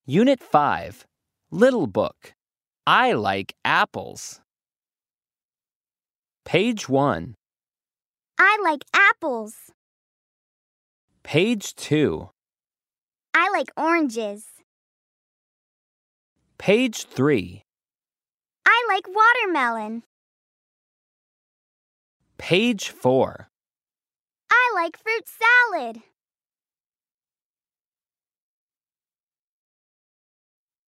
Unit 5, Little Book. I like apples. Page 1. I like apples. Page 2. I like oranges. Page 3. I like watermelon. Page 4. I like fruit salad.